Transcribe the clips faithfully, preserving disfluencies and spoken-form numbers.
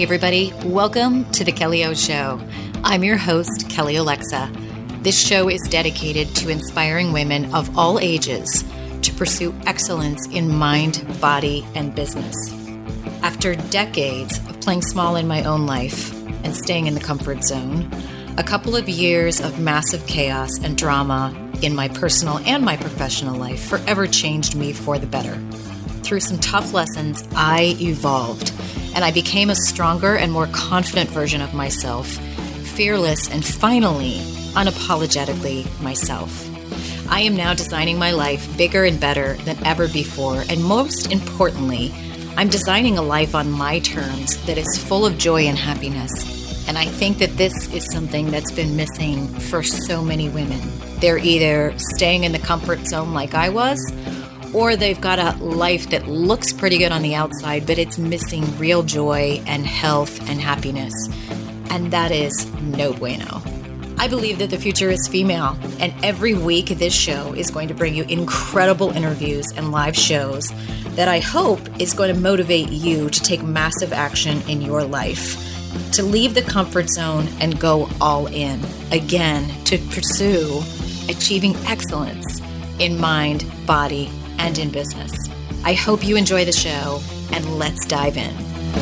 Hey everybody, welcome to The Kelly O Show. I'm your host, Kelly Alexa. This show is dedicated to inspiring women of all ages to pursue excellence in mind, body, and business. After decades of playing small in my own life and staying in the comfort zone, a couple of years of massive chaos and drama in my personal and my professional life forever changed me for the better. Through some tough lessons, I evolved, and I became a stronger and more confident version of myself, fearless and finally, unapologetically myself. I am now designing my life bigger and better than ever before, and most importantly, I'm designing a life on my terms that is full of joy and happiness. And I think that this is something that's been missing for so many women. They're either staying in the comfort zone like I was, or they've got a life that looks pretty good on the outside, but it's missing real joy and health and happiness. And that is no bueno. I believe that the future is female, and every week this show is going to bring you incredible interviews and live shows that I hope is going to motivate you to take massive action in your life, to leave the comfort zone and go all in, again, to pursue achieving excellence in mind, body, and in business. I hope you enjoy the show, and let's dive in.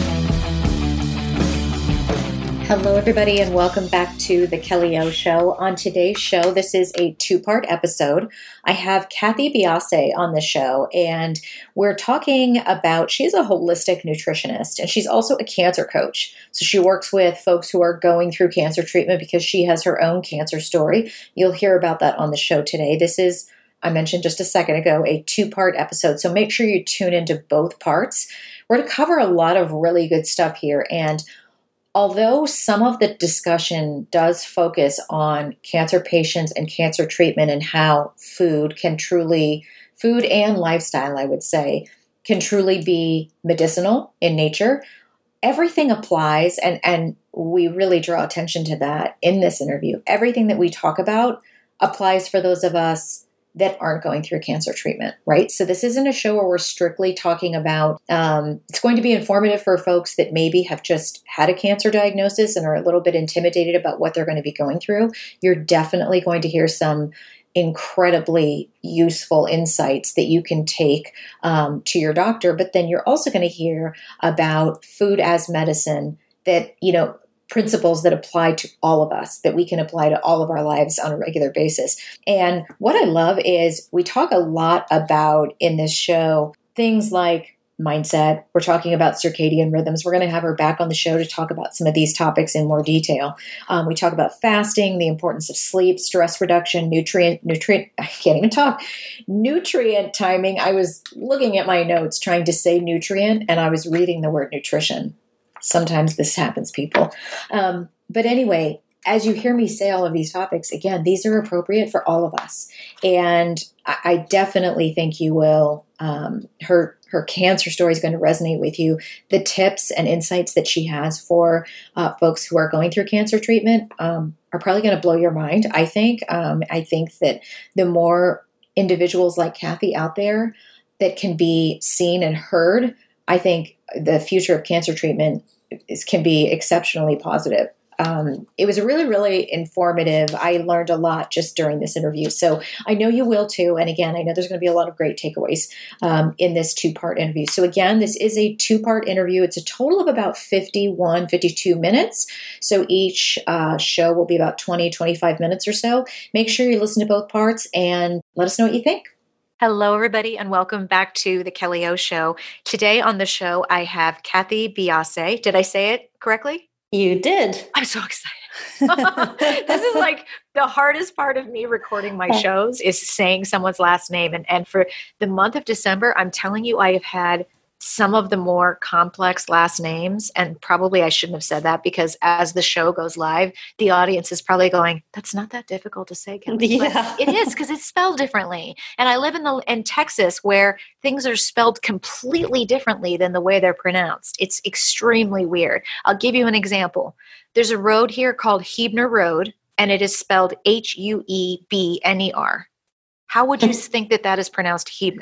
Hello, everybody, and welcome back to The Kelly O Show. On today's show, this is a two-part episode. I have Kathy Biase on the show, and we're talking about, she's a holistic nutritionist, and she's also a cancer coach. So she works with folks who are going through cancer treatment because she has her own cancer story. You'll hear about that on the show today. This is, I mentioned just a second ago, a two-part episode. So make sure you tune into both parts. We're going to cover a lot of really good stuff here. And although some of the discussion does focus on cancer patients and cancer treatment and how food can truly, food and lifestyle, I would say, can truly be medicinal in nature, everything applies. And, and we really draw attention to that in this interview. Everything that we talk about applies for those of us that aren't going through cancer treatment, right? So this isn't a show where we're strictly talking about, um, it's going to be informative for folks that maybe have just had a cancer diagnosis and are a little bit intimidated about what they're going to be going through. You're definitely going to hear some incredibly useful insights that you can take um, to your doctor, but then you're also going to hear about food as medicine that, you know, principles that apply to all of us, that we can apply to all of our lives on a regular basis. And what I love is we talk a lot about in this show things like mindset. We're talking about circadian rhythms. We're going to have her back on the show to talk about some of these topics in more detail. Um, we talk about fasting, the importance of sleep, stress reduction, nutrient, nutrient, I can't even talk, nutrient timing. I was looking at my notes trying to say nutrient, and I was reading the word nutrition. Sometimes this happens, people. Um, but anyway, as you hear me say all of these topics, again, these are appropriate for all of us. And I, I definitely think you will. Um, her her cancer story is going to resonate with you. The tips and insights that she has for uh, folks who are going through cancer treatment um, are probably going to blow your mind, I think. Um, I think that the more individuals like Kathy out there that can be seen and heard, I think the future of cancer treatment is, can be exceptionally positive. Um, it was really, really informative. I learned a lot just during this interview. So I know you will too. And again, I know there's going to be a lot of great takeaways um, in this two-part interview. So again, this is a two-part interview. It's a total of about fifty-one, fifty-two minutes. So each uh, show will be about twenty, twenty-five minutes or so. Make sure you listen to both parts and let us know what you think. Hello, everybody, and welcome back to The Kelly O Show. Today on the show, I have Kathy Biase. Did I say it correctly? You did. I'm so excited. This is like the hardest part of me recording my shows is saying someone's last name. And, and for the month of December, I'm telling you, I have had some of the more complex last names. And probably I shouldn't have said that because as the show goes live, the audience is probably going, that's not that difficult to say, Kelly. Yeah. But it is because it's spelled differently. And I live in the in Texas where things are spelled completely differently than the way they're pronounced. It's extremely weird. I'll give you an example. There's a road here called Huebner Road, and it is spelled H U E B N E R. How would you think that that is pronounced Huebner?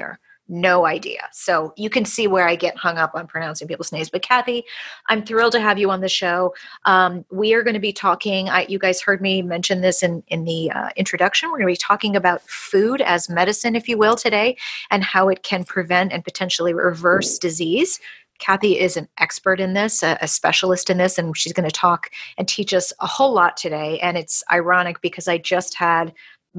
no idea. So you can see where I get hung up on pronouncing people's names. But Kathy, I'm thrilled to have you on the show. Um, we are going to be talking, I, you guys heard me mention this in, in the uh, introduction. We're going to be talking about food as medicine, if you will, today, and how it can prevent and potentially reverse disease. Kathy is an expert in this, a, a specialist in this, and she's going to talk and teach us a whole lot today. And it's ironic because I just had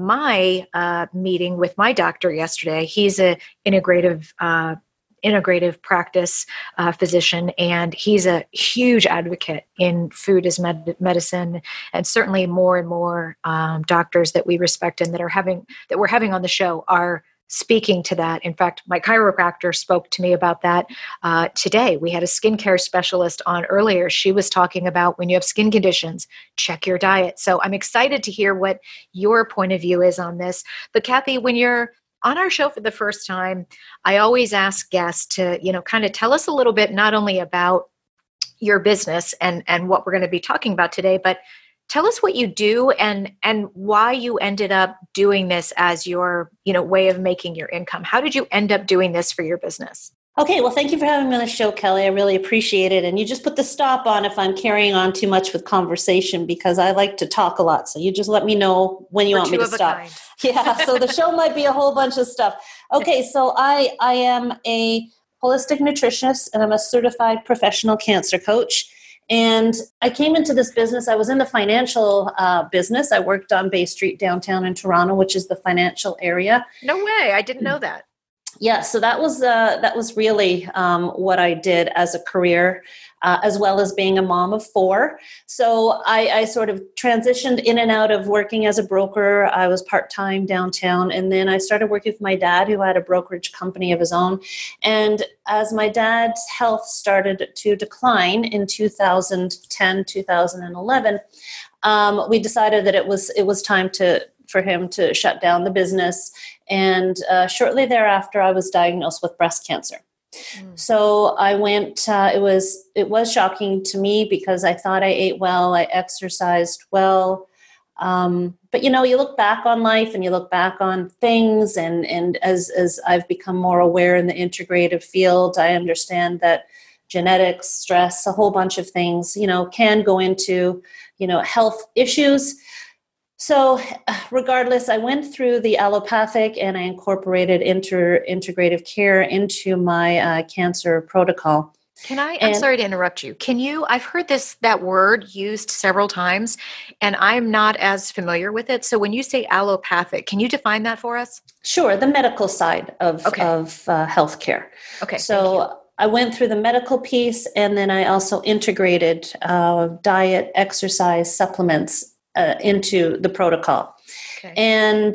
my uh, meeting with my doctor yesterday. He's a integrative uh, integrative practice uh, physician, and he's a huge advocate in food as med- medicine, and certainly more and more um, doctors that we respect and that are having that we're having on the show are speaking to that. In fact, my chiropractor spoke to me about that uh, today. We had a skincare specialist on earlier. She was talking about when you have skin conditions, check your diet. So I'm excited to hear what your point of view is on this. But Kathy, when you're on our show for the first time, I always ask guests to, you know, kind of tell us a little bit, not only about your business and, and what we're going to be talking about today, but tell us what you do and and why you ended up doing this as your, you know, way of making your income. How did you end up doing this for your business? Okay, well, thank you for having me on the show, Kelly. I really appreciate it. And you just put the stop on if I'm carrying on too much with conversation, because I like to talk a lot. So you just let me know when you We're want me to stop. Kind. Yeah, so the show might be a whole bunch of stuff. Okay, so I I am a holistic nutritionist and I'm a certified professional cancer coach. And I came into this business. I was in the financial uh, business. I worked on Bay Street downtown in Toronto, which is the financial area. No way. I didn't know that. Yeah, so that was uh, that was really um, what I did as a career, uh, as well as being a mom of four. So I, I sort of transitioned in and out of working as a broker. I was part-time downtown, and then I started working with my dad, who had a brokerage company of his own. And as my dad's health started to decline in two thousand ten, two thousand eleven, um, we decided that it was it was time to for him to shut down the business. And uh, shortly thereafter, I was diagnosed with breast cancer. Mm. So I went, uh, it was, it was shocking to me because I thought I ate well, I exercised well. Um, but, you know, you look back on life and you look back on things. And, and as, as I've become more aware in the integrative field, I understand that genetics, stress, a whole bunch of things, you know, can go into, you know, health issues. So regardless, I went through the allopathic and I incorporated inter, integrative care into my uh, cancer protocol. Can I, I'm and, sorry to interrupt you. Can you, I've heard this, that word used several times and I'm not as familiar with it. So when you say allopathic, can you define that for us? Sure. The medical side of, okay. of uh, healthcare. Okay. So I went through the medical piece and then I also integrated uh, diet, exercise, supplements Uh, into the protocol. Okay. And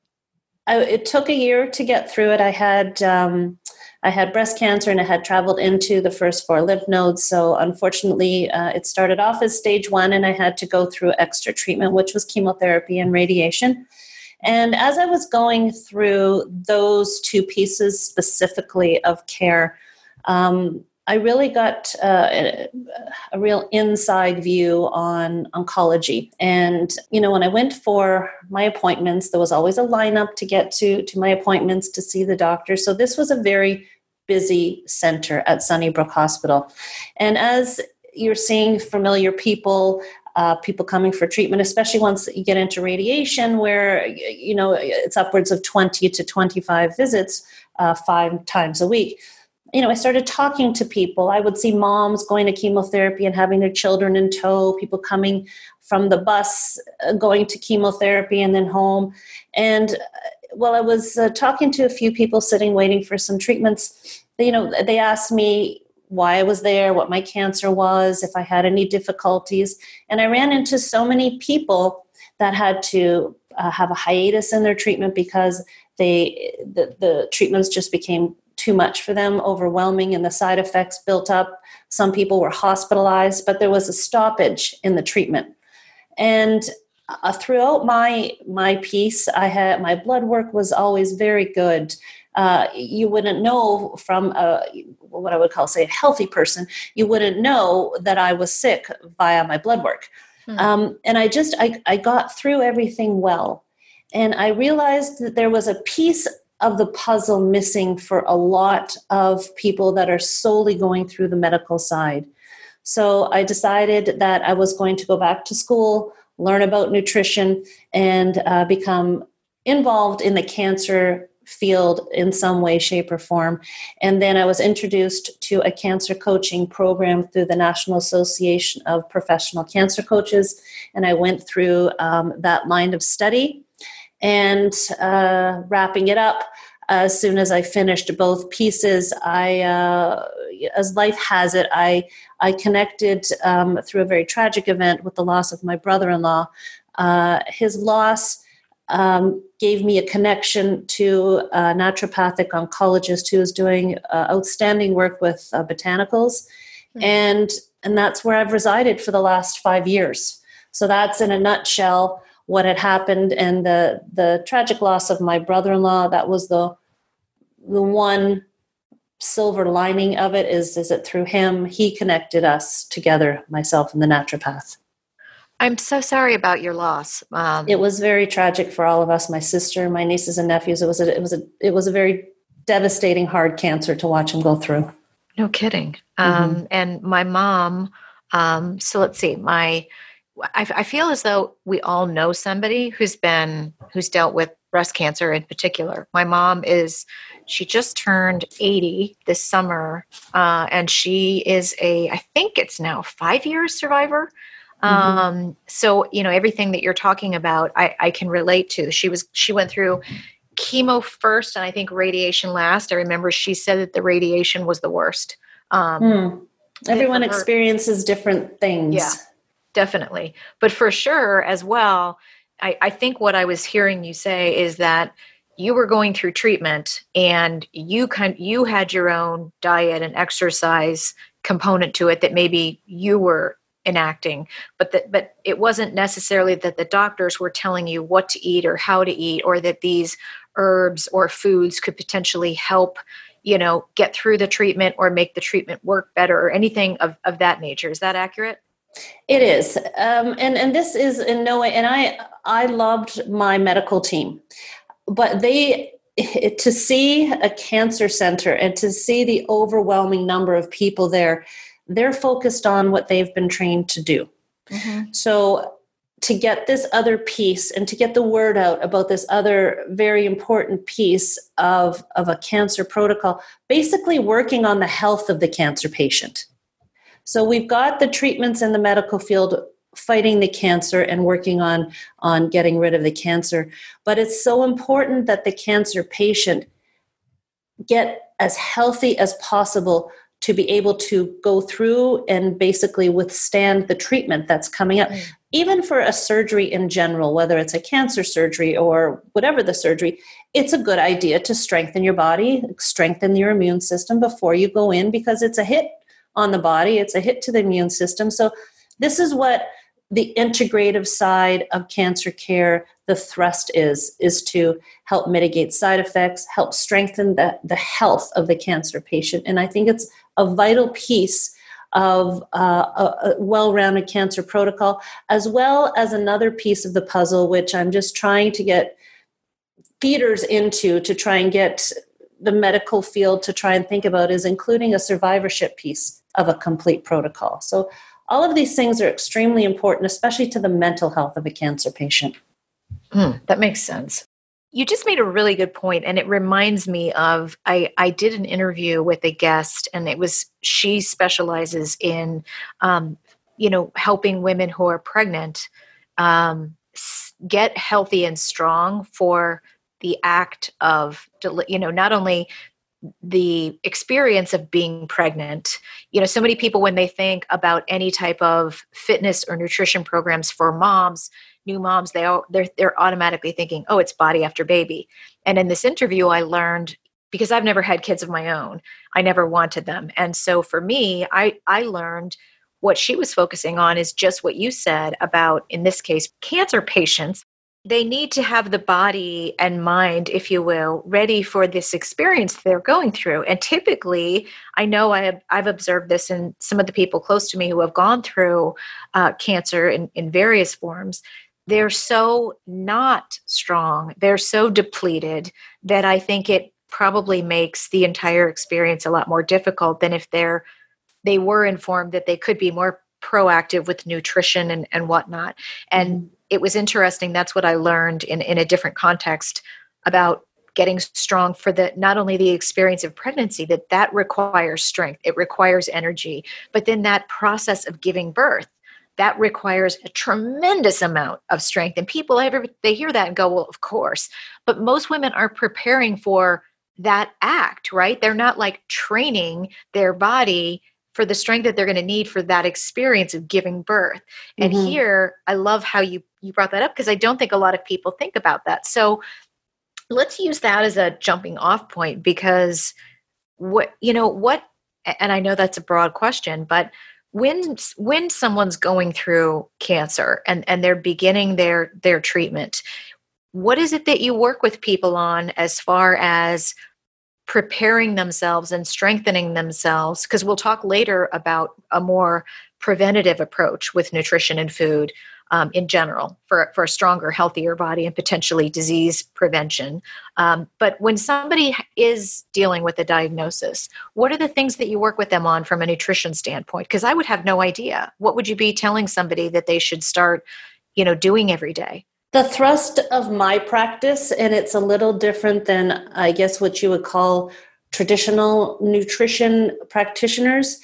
I, it took a year to get through it. I had um, I had breast cancer and it had traveled into the first four lymph nodes. So unfortunately, uh, it started off as stage one and I had to go through extra treatment, which was chemotherapy and radiation. And as I was going through those two pieces specifically of care, um, I really got uh, a, a real inside view on oncology. And, you know, when I went for my appointments, there was always a lineup to get to, to my appointments to see the doctor. So this was a very busy center at Sunnybrook Hospital. And as you're seeing familiar people, uh, people coming for treatment, especially once you get into radiation, where, you know, it's upwards of twenty to twenty-five visits uh, five times a week. You know, I started talking to people. I would see moms going to chemotherapy and having their children in tow, people coming from the bus, uh, going to chemotherapy and then home. And uh, while I was uh, talking to a few people sitting, waiting for some treatments, you know, they asked me why I was there, what my cancer was, if I had any difficulties. And I ran into so many people that had to uh, have a hiatus in their treatment because they the, the treatments just became too much for them, overwhelming, and the side effects built up. Some people were hospitalized, but there was a stoppage in the treatment. And uh, throughout my my piece, I had my blood work was always very good. Uh, you wouldn't know from a, what I would call, say, a healthy person, you wouldn't know that I was sick via my blood work. Hmm. Um, and I just, I, I got through everything well. And I realized that there was a piece of the puzzle missing for a lot of people that are solely going through the medical side. So I decided that I was going to go back to school, learn about nutrition, and uh, become involved in the cancer field in some way, shape, or form. And then I was introduced to a cancer coaching program through the National Association of Professional Cancer Coaches. And I went through um, that line of study. And uh, wrapping it up, as soon as I finished both pieces, I, uh, as life has it, I I connected um, through a very tragic event with the loss of my brother-in-law. Uh, his loss um, gave me a connection to a naturopathic oncologist who is doing uh, outstanding work with uh, botanicals, mm-hmm. and and that's where I've resided for the last five years. So that's in a nutshell what had happened, and the the tragic loss of my brother-in-law. That was the the one silver lining of it, is is that through him, he connected us together, myself and the naturopath. I'm so sorry about your loss. Um, it was very tragic for all of us, my sister, my nieces and nephews. It was a, it was a it was a very devastating, hard cancer to watch him go through. No kidding. Mm-hmm. Um, and my mom. Um, so let's see. My I, I feel as though we all know somebody who's been who's dealt with breast cancer in particular. My mom is. She just turned eighty this summer, uh, and she is a. I think it's now five years survivor. Mm-hmm. Um, so, you know, everything that you're talking about, I, I can relate to. She was, she went through chemo first and I think radiation last. I remember she said that the radiation was the worst. Um, mm. Everyone experiences different things. Yeah, definitely. But for sure as well, I, I think what I was hearing you say is that you were going through treatment and you kind, you had your own diet and exercise component to it that maybe you were enacting, but that, but it wasn't necessarily that the doctors were telling you what to eat or how to eat, or that these herbs or foods could potentially help, you know, get through the treatment or make the treatment work better or anything of, of that nature. Is that accurate? It is. Um, and, and this is in no way, and I, I loved my medical team, but they, to see a cancer center and to see the overwhelming number of people there, they're focused on what they've been trained to do. Mm-hmm. So to get this other piece and to get the word out about this other very important piece of, of a cancer protocol, basically working on the health of the cancer patient. So we've got the treatments in the medical field fighting the cancer and working on, on getting rid of the cancer. But it's so important that the cancer patient get as healthy as possible to be able to go through and basically withstand the treatment that's coming up. Mm. Even for a surgery in general, whether it's a cancer surgery or whatever the surgery, it's a good idea to strengthen your body, strengthen your immune system before you go in, because it's a hit on the body, it's a hit to the immune system. So this is what the integrative side of cancer care, the thrust is, is to help mitigate side effects, help strengthen the, the health of the cancer patient. And I think it's a vital piece of uh, a, a well-rounded cancer protocol, as well as another piece of the puzzle, which I'm just trying to get feeders into to try and get the medical field to try and think about, is including a survivorship piece of a complete protocol. So all of these things are extremely important, especially to the mental health of a cancer patient. Mm, that makes sense. You just made a really good point, and it reminds me of, I, I did an interview with a guest, and it was, she specializes in, um, you know, helping women who are pregnant um, get healthy and strong for the act of, you know, not only the experience of being pregnant. You know, so many people, when they think about any type of fitness or nutrition programs for moms, new moms, they all, they're, they're automatically thinking, oh, it's body after baby. And in this interview, I learned, because I've never had kids of my own, I never wanted them. And so for me, I, I learned what she was focusing on is just what you said about, in this case, cancer patients. They need to have the body and mind, if you will, ready for this experience they're going through. And typically, I know I have, I've observed this in some of the people close to me who have gone through uh, cancer in, in various forms. they're so not strong, they're so depleted that I think it probably makes the entire experience a lot more difficult than if they're they were informed that they could be more proactive with nutrition and, and whatnot. And mm-hmm. it was interesting. That's what I learned in, in a different context about getting strong for the not only the experience of pregnancy, that that requires strength, it requires energy, but then that process of giving birth, that requires a tremendous amount of strength. And people, ever they hear that and go, well, of course. But most women are preparing for that act, right? They're not like training their body for the strength that they're going to need for that experience of giving birth. And mm-hmm. here, I love how you, you brought that up, because I don't think a lot of people think about that. So let's use that as a jumping off point, because what, you know, what, and I know that's a broad question, but when, when someone's going through cancer and, and they're beginning their, their treatment, what is it that you work with people on as far as preparing themselves and strengthening themselves? Because we'll talk later about a more preventative approach with nutrition and food um, in general for, for a stronger, healthier body and potentially disease prevention. Um, but when somebody is dealing with a diagnosis, what are the things that you work with them on from a nutrition standpoint? Because I would have no idea. What would you be telling somebody that they should start, you know, doing every day? The thrust of my practice, and it's a little different than, I guess, what you would call traditional nutrition practitioners.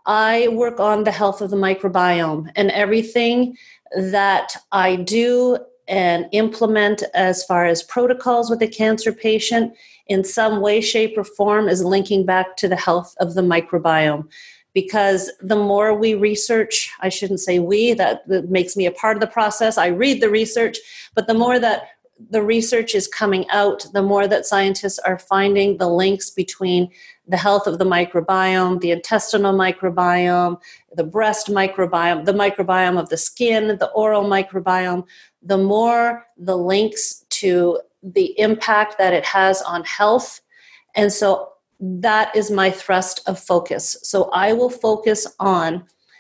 I work on the health of the microbiome, and everything that I do and implement as far as protocols with a cancer patient in some way, shape, or form is linking back to the health of the microbiome. Because the more we research, I shouldn't say we, that, that makes me a part of the process. I read the research, but the more that the research is coming out, the more that scientists are finding the links between the health of the microbiome, the intestinal microbiome, the breast microbiome, the microbiome of the skin, the oral microbiome, the more the links to the impact that it has on health. And so that is my thrust of focus. So I will focus on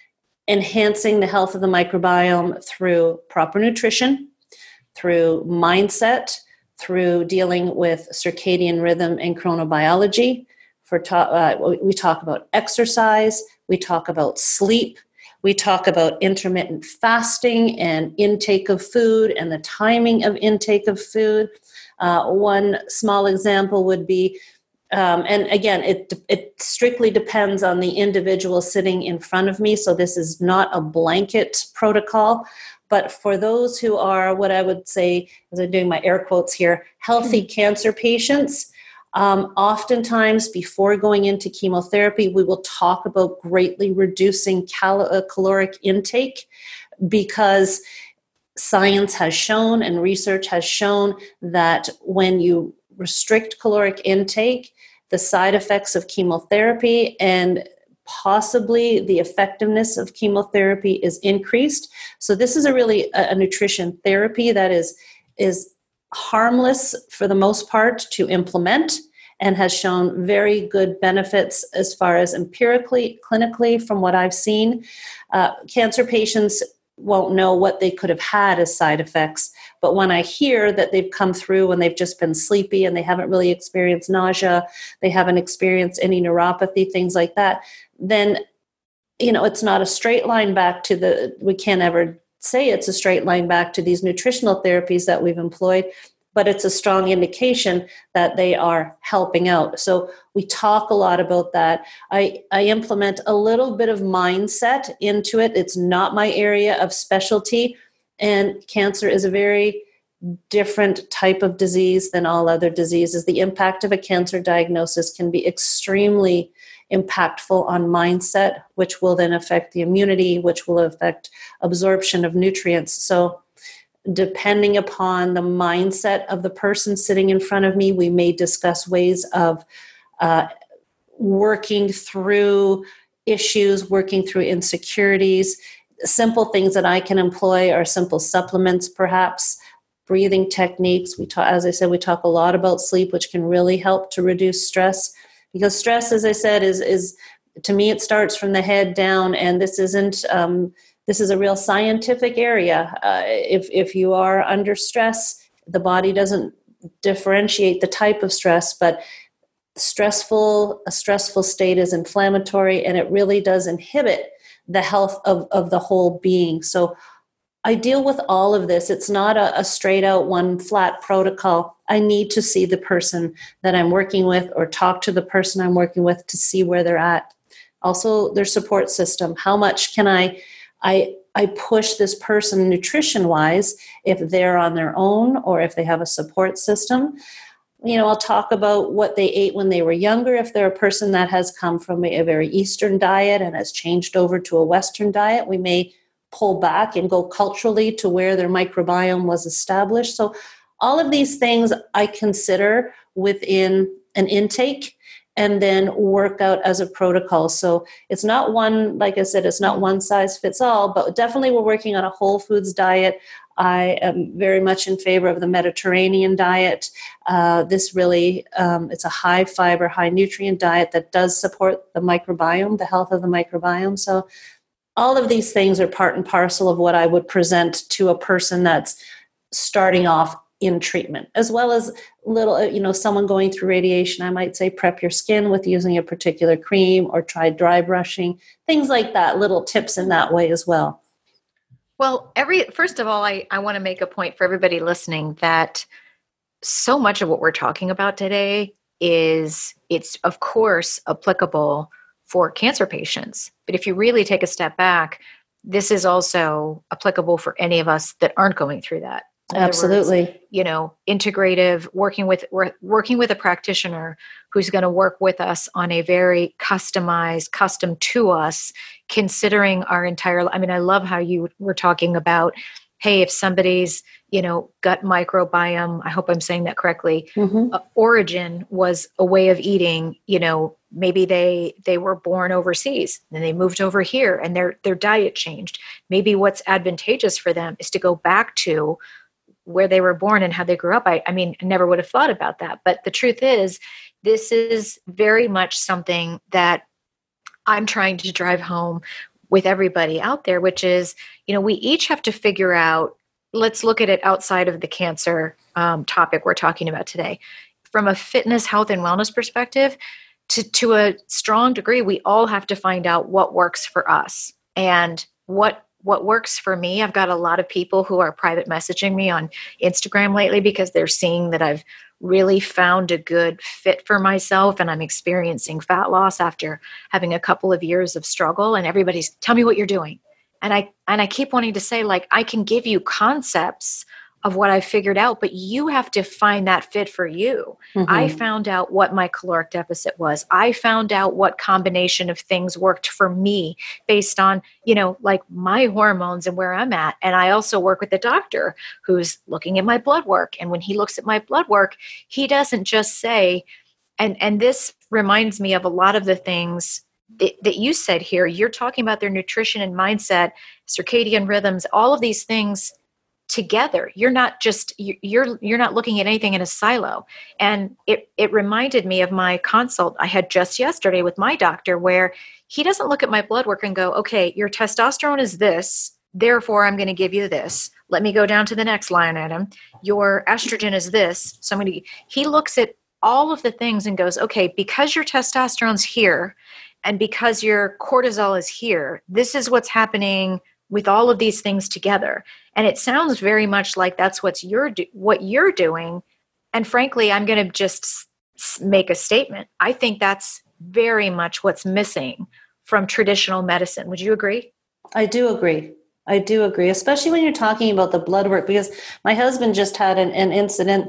enhancing the health of the microbiome through proper nutrition, through mindset, through dealing with circadian rhythm and chronobiology. For ta- uh, we talk about exercise, we talk about sleep, we talk about intermittent fasting and intake of food and the timing of intake of food. Uh, one small example would be Um, and again, it it strictly depends on the individual sitting in front of me. So this is not a blanket protocol. But for those who are what I would say, as I'm doing my air quotes here, healthy mm-hmm. cancer patients, um, oftentimes before going into chemotherapy, we will talk about greatly reducing cal- uh, caloric intake, because science has shown and research has shown that when you restrict caloric intake, the side effects of chemotherapy and possibly the effectiveness of chemotherapy is increased. So this is a really a, a nutrition therapy that is, is harmless for the most part to implement and has shown very good benefits as far as empirically, clinically, from what I've seen. Uh, cancer patients won't know what they could have had as side effects. But when I hear that they've come through and they've just been sleepy and they haven't really experienced nausea, they haven't experienced any neuropathy, things like that, then, you know, it's not a straight line back to the, we can't ever say it's a straight line back to these nutritional therapies that we've employed, but it's a strong indication that they are helping out. So we talk a lot about that. I, I implement a little bit of mindset into it. It's not my area of specialty, and cancer is a very different type of disease than all other diseases. The impact of a cancer diagnosis can be extremely impactful on mindset, which will then affect the immunity, which will affect absorption of nutrients. So depending upon the mindset of the person sitting in front of me, we may discuss ways of uh, working through issues, working through insecurities. Simple things that I can employ are simple supplements, perhaps breathing techniques. We talk, as I said, we talk a lot about sleep, which can really help to reduce stress, because stress, as I said, is is to me, it starts from the head down, and this isn't um, this is a real scientific area. Uh, if, if you are under stress, the body doesn't differentiate the type of stress, but stressful, a stressful state is inflammatory, and it really does inhibit the health of, of the whole being. So I deal with all of this. It's not a, a straight out one flat protocol. I need to see the person that I'm working with or talk to the person I'm working with to see where they're at. Also, their support system. How much can I, I, I push this person nutrition-wise if they're on their own or if they have a support system? You know, I'll talk about what they ate when they were younger. If they're a person that has come from a, a very Eastern diet and has changed over to a Western diet, we may pull back and go culturally to where their microbiome was established. So all of these things I consider within an intake and then work out as a protocol. So it's not one, like I said, it's not one size fits all, but definitely we're working on a whole foods diet. I am very much in favor of the Mediterranean diet. Uh, this really, um, it's a high fiber, high nutrient diet that does support the microbiome, the health of the microbiome. So all of these things are part and parcel of what I would present to a person that's starting off in treatment, as well as little, you know, someone going through radiation. I might say prep your skin with using a particular cream or try dry brushing, things like that, little tips in that way as well. Well, every first of all, I, I want to make a point for everybody listening that so much of what we're talking about today is, it's of course applicable for cancer patients. But if you really take a step back, this is also applicable for any of us that aren't going through that. In Absolutely. Words, you know, integrative, working with working with a practitioner who's going to work with us on a very customized, custom to us, considering our entire, I mean, I love how you were talking about, hey, if somebody's, you know, gut microbiome, I hope I'm saying that correctly, mm-hmm. uh, origin was a way of eating, you know, maybe they they were born overseas and they moved over here and their their diet changed. Maybe what's advantageous for them is to go back to where they were born and how they grew up. I, I mean, I never would have thought about that. But the truth is, this is very much something that I'm trying to drive home with everybody out there, which is, you know, we each have to figure out, let's look at it outside of the cancer um, topic we're talking about today. From a fitness, health, and wellness perspective, to, to a strong degree, we all have to find out what works for us. And what What works for me, I've got a lot of people who are private messaging me on Instagram lately because they're seeing that I've really found a good fit for myself and I'm experiencing fat loss after having a couple of years of struggle, and everybody's, tell me what you're doing. And I, and I keep wanting to say, like, I can give you concepts of what I figured out, but you have to find that fit for you. Mm-hmm. I found out what my caloric deficit was. I found out what combination of things worked for me based on, you know, like my hormones and where I'm at. And I also work with a doctor who's looking at my blood work. And when he looks at my blood work, he doesn't just say, and, and this reminds me of a lot of the things that, that you said here. You're talking about their nutrition and mindset, circadian rhythms, all of these things together. You're not just, you're, you're not looking at anything in a silo. And it, it reminded me of my consult I had just yesterday with my doctor, where he doesn't look at my blood work and go, okay, your testosterone is this, therefore I'm going to give you this. Let me go down to the next line item. Your estrogen is this. So I'm going to, he looks at all of the things and goes, okay, because your testosterone's here and because your cortisol is here, this is what's happening with all of these things together. And it sounds very much like that's what's you're do- what you're doing. And frankly, I'm going to just s- make a statement. I think that's very much what's missing from traditional medicine. Would you agree? I do agree. I do agree, especially when you're talking about the blood work, because my husband just had an, an incident.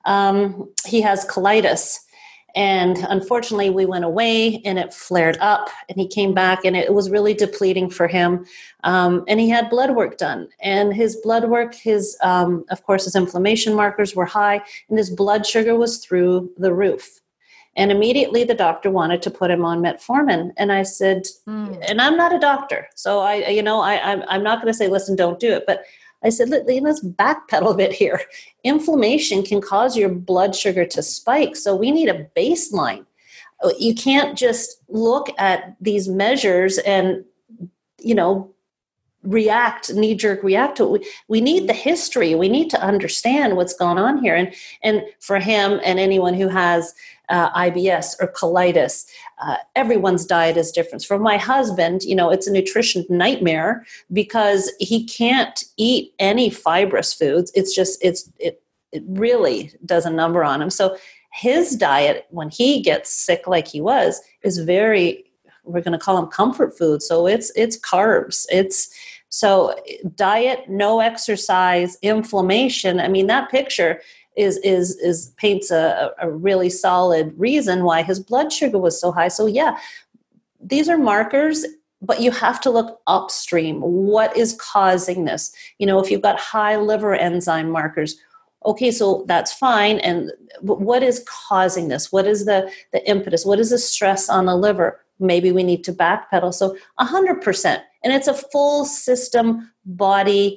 Um, he has colitis. And unfortunately, we went away and it flared up and he came back and it was really depleting for him. Um, and he had blood work done, and his blood work, his, um, of course, his inflammation markers were high and his blood sugar was through the roof. And immediately the doctor wanted to put him on metformin. And I said, mm. and I'm not a doctor, so I, you know, I, I'm, I'm not going to say, listen, don't do it. But I said, let's backpedal a bit here. Inflammation can cause your blood sugar to spike. So we need a baseline. You can't just look at these measures and, you know, react, knee-jerk react to it. We, we need the history. We need to understand what's going on here. And and for him and anyone who has uh, I B S or colitis, uh, everyone's diet is different. For my husband, you know, it's a nutrition nightmare because he can't eat any fibrous foods. It's just, it's it it really does a number on him. So his diet, when he gets sick like he was, is very, we're going to call them comfort food. So it's it's carbs. It's so diet, no exercise, inflammation. I mean, that picture is is is paints a, a really solid reason why his blood sugar was so high. So yeah, these are markers, but you have to look upstream. What is causing this? You know, if you've got high liver enzyme markers, okay, so that's fine. And what is causing this? What is the, the impetus? What is the stress on the liver? Maybe we need to backpedal. So one hundred percent. And it's a full system body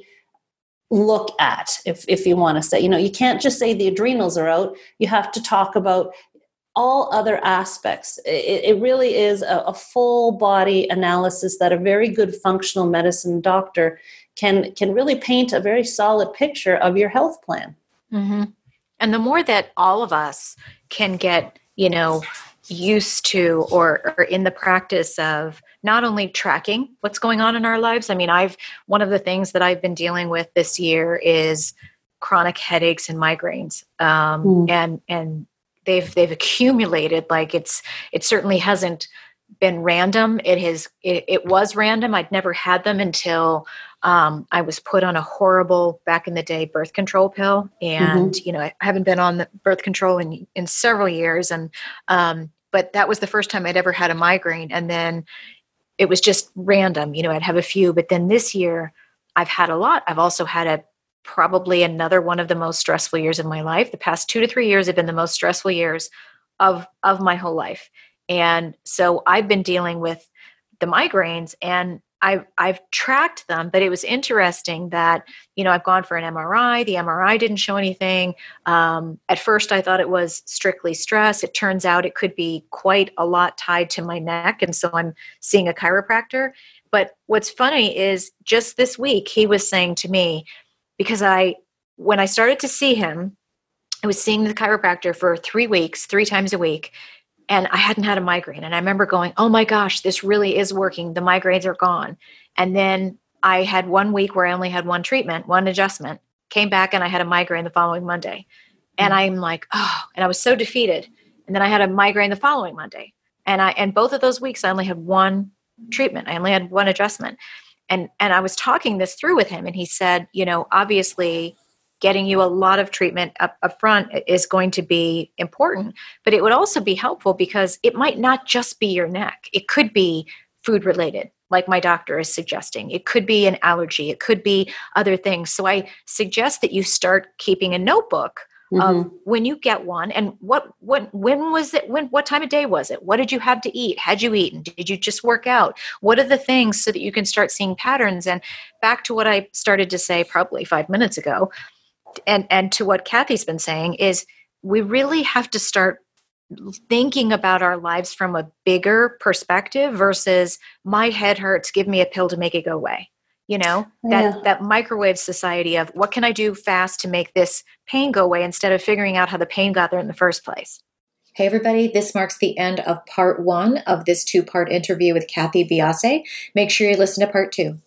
look at, if, if you want to say. You know, you can't just say the adrenals are out. You have to talk about all other aspects. It, it really is a, a full body analysis that a very good functional medicine doctor can, can really paint a very solid picture of your health plan. Mm-hmm. And the more that all of us can get, you know, used to or, or in the practice of not only tracking what's going on in our lives. I mean, I've, one of the things that I've been dealing with this year is chronic headaches and migraines. Um, mm. and, and they've, they've accumulated. Like it's, it certainly hasn't been random. It has, it, it was random. I'd never had them until um, I was put on a horrible, back in the day, birth control pill. And, mm-hmm. you know, I haven't been on the birth control in, in several years. And, um, but that was the first time I'd ever had a migraine. And then it was just random, you know, I'd have a few, but then this year I've had a lot. I've also had a, probably another one of the most stressful years of my life. The past two to three years have been the most stressful years of, of my whole life. And so I've been dealing with the migraines and I've, I've tracked them, but it was interesting that, you know, I've gone for an M R I. The M R I didn't show anything. Um, at first I thought it was strictly stress. It turns out it could be quite a lot tied to my neck. And so I'm seeing a chiropractor. But what's funny is just this week, he was saying to me, because I, when I started to see him, I was seeing the chiropractor for three weeks, three times a week. And I hadn't had a migraine. And I remember going, oh my gosh, this really is working. The migraines are gone. And then I had one week where I only had one treatment, one adjustment, came back and I had a migraine the following Monday. And I'm like, oh, and I was so defeated. And then I had a migraine the following Monday. And I, and both of those weeks, I only had one treatment. I only had one adjustment. And, and I was talking this through with him. And he said, you know, obviously getting you a lot of treatment up, up front is going to be important, but it would also be helpful because it might not just be your neck. It could be food related, like my doctor is suggesting. It could be an allergy. It could be other things. So I suggest that you start keeping a notebook mm-hmm. of when you get one and what, what, when was it, when, what time of day was it? What did you have to eat? Had you eaten? Did you just work out? What are the things so that you can start seeing patterns? And back to what I started to say probably five minutes ago, And and to what Kathy's been saying is we really have to start thinking about our lives from a bigger perspective versus my head hurts, give me a pill to make it go away. You know, that, yeah. that microwave society of what can I do fast to make this pain go away instead of figuring out how the pain got there in the first place. Hey, everybody, this marks the end of part one of this two-part interview with Kathy Biase. Make sure you listen to part two.